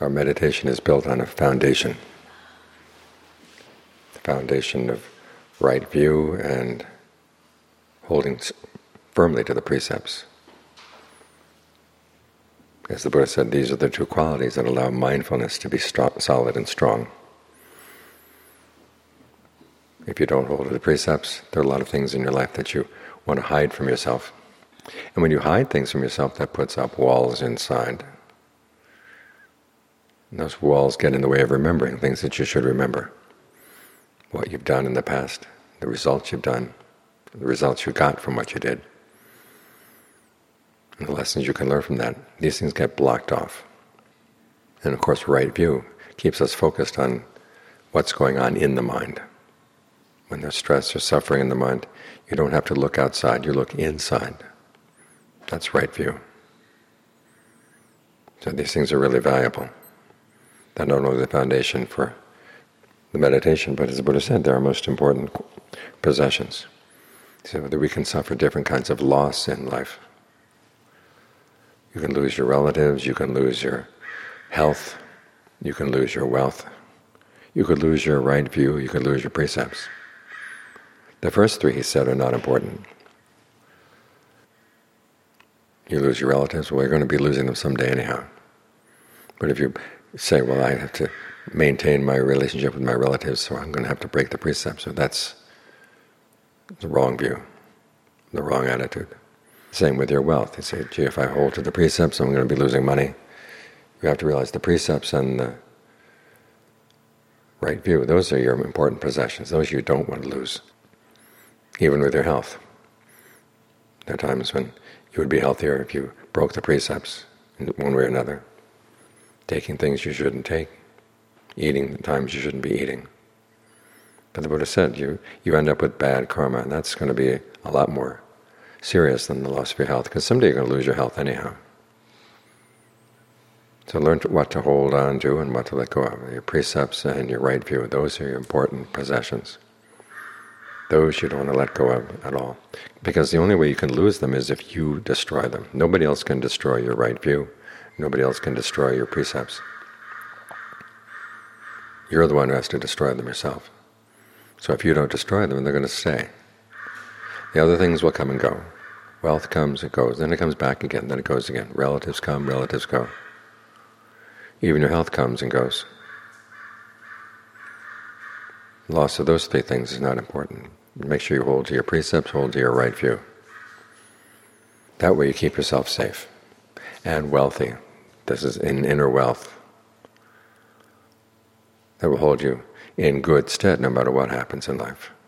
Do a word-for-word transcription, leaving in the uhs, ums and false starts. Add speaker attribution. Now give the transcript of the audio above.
Speaker 1: Our meditation is built on a foundation, the foundation of right view and holding firmly to the precepts. As the Buddha said, these are the two qualities that allow mindfulness to be st- solid and strong. If you don't hold to the precepts, there are a lot of things in your life that you want to hide from yourself. And when you hide things from yourself, that puts up walls inside. And those walls get in the way of remembering things that you should remember. What you've done in the past, the results you've done, the results you got from what you did, and the lessons you can learn from that. These things get blocked off. And of course, right view keeps us focused on what's going on in the mind. When there's stress or suffering in the mind, you don't have to look outside, you look inside. That's right view. So these things are really valuable. They're not only the foundation for the meditation, but as the Buddha said, they're our most important possessions. So that we can suffer different kinds of loss in life. You can lose your relatives, you can lose your health, you can lose your wealth, you could lose your right view, you could lose your precepts. The first three, he said, are not important. You lose your relatives, well, you're going to be losing them someday anyhow. But if you say, well, I have to maintain my relationship with my relatives, so I'm going to have to break the precepts, so that's the wrong view, the wrong attitude. Same with your wealth. You say, gee, if I hold to the precepts, I'm going to be losing money. You have to realize the precepts and the right view, those are your important possessions. Those you don't want to lose. Even with your health. There are times when you would be healthier if you broke the precepts in one way or another. Taking things you shouldn't take, eating the times you shouldn't be eating. But the Buddha said you, you end up with bad karma, and that's going to be a lot more serious than the loss of your health, because someday you're going to lose your health anyhow. So learn to, what to hold on to and what to let go of. Your precepts and your right view, those are your important possessions. Those you don't want to let go of at all. Because the only way you can lose them is if you destroy them. Nobody else can destroy your right view. Nobody else can destroy your precepts. You're the one who has to destroy them yourself. So if you don't destroy them, they're going to stay. The other things will come and go. Wealth comes, it goes, then it comes back again, then it goes again. Relatives come, relatives go. Even your health comes and goes. Loss of those three things is not important. Make sure you hold to your precepts, hold to your right view. That way you keep yourself safe and wealthy. This is in inner wealth that will hold you in good stead no matter what happens in life.